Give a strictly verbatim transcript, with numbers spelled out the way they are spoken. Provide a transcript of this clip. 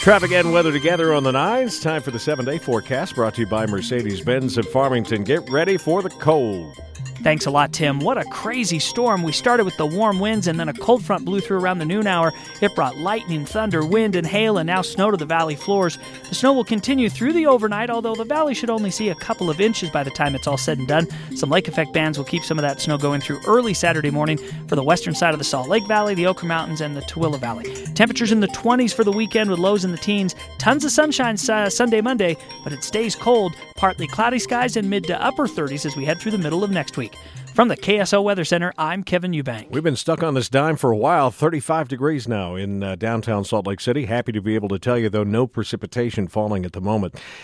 Traffic and weather together on the nines. Time for the seven-day forecast brought to you by Mercedes-Benz of Farmington. Get ready for the cold. Thanks a lot, Tim. What a crazy storm. We started with the warm winds, and then a cold front blew through around the noon hour. It brought lightning, thunder, wind, and hail, and now snow to the valley floors. The snow will continue through the overnight, although the valley should only see a couple of inches by the time it's all said and done. Some lake effect bands will keep some of that snow going through early Saturday morning for the western side of the Salt Lake Valley, the Ochre Mountains, and the Tooele Valley. Temperatures in the twenties for the weekend with lows in the teens. Tons of sunshine uh, Sunday, Monday, but it stays cold. Partly cloudy skies and mid to upper thirties as we head through the middle of next week. From the K S O Weather Center, I'm Kevin Eubank. We've been stuck on this dime for a while. thirty-five degrees now in uh, downtown Salt Lake City. Happy to be able to tell you, though, no precipitation falling at the moment.